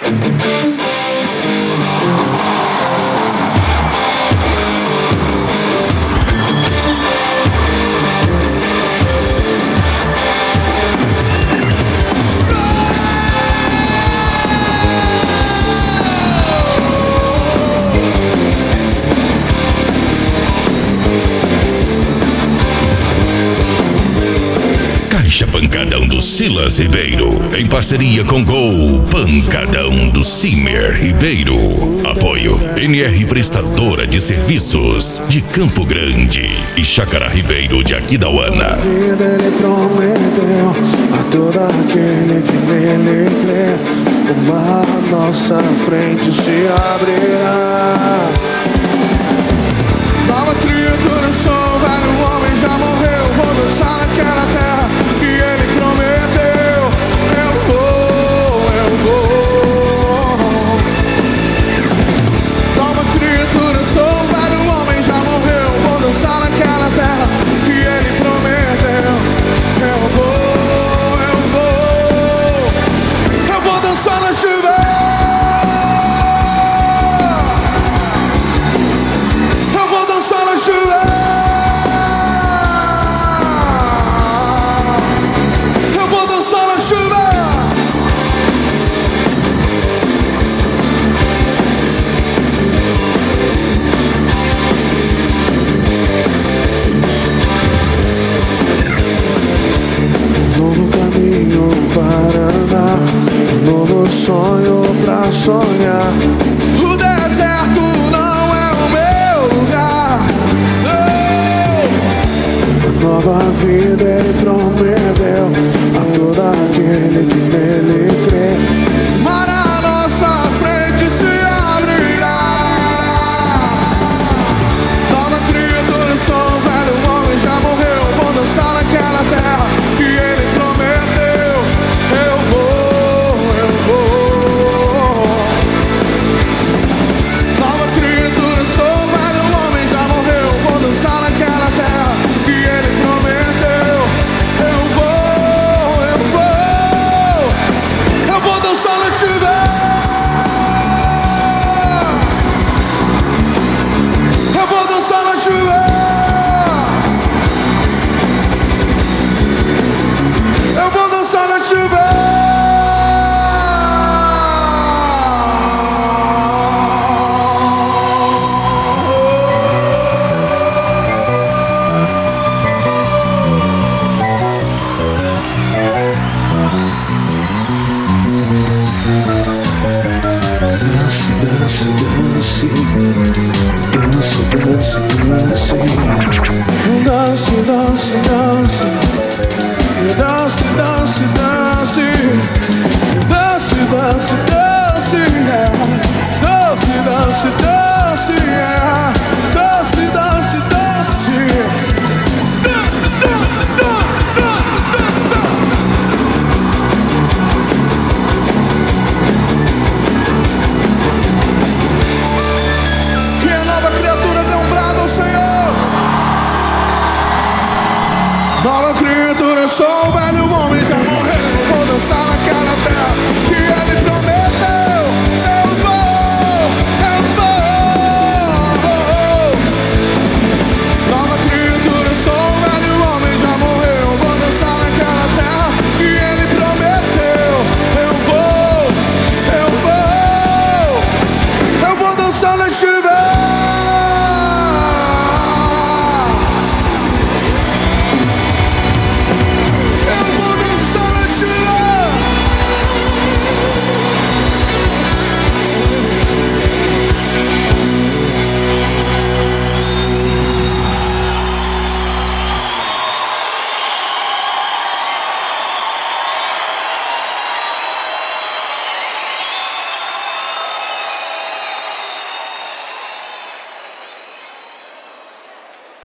Caixa Pancadão do Silas Ribeiro, em parceria com Gol Pancadão do Cimer Ribeiro. Apoio NR Prestadora de Serviços de Campo Grande e Chácara Ribeiro de Aquidauana. A vida ele prometeu a todo aquele que nele crê, o mar à nossa frente se abrirá. Nova criatura sou, velho homem já morreu, vou dançar naquela terra que ele prometeu. Eu vou. Nova criatura sou, velho homem já morreu, vou dançar naquela terra que ele prometeu. Eu vou dançar na chuva. Eu vou dançar na chuva. Eu vou dançar na chuva. Novo caminho para andar, novo sonho pra sonhar. O deserto não é o meu lugar. A nova vida ele prometeu a todo aquele que nele crê. Mar à nossa frente se abrirá. Nova criatura sou, velho homem já morreu, vou dançar naquela terra que ele prometeu. Eu vou. Nova criatura sou, velho homem já morreu, vou dançar naquela terra que ele prometeu. Eu vou dançar na chuva. Eu vou dançar na chuva. Eu vou dançar na chuva. Dance, dance, dance. Dance, dance, dance. Dance, dance, dance. Dance, dance, dance. Dance, dance, dance, yeah. Dance, dance, dance, yeah. Dance, dance, dance. Dance, dance, dance, dance, dance. Que a nova criatura dê um brado ao Senhor. Nova criatura sou, velho homem já morreu, vou dançar naquela terra que ele prometeu. Eu vou. Nova criatura sou, velho homem já morreu, vou dançar naquela terra que ele prometeu. Eu vou dançar na chuva.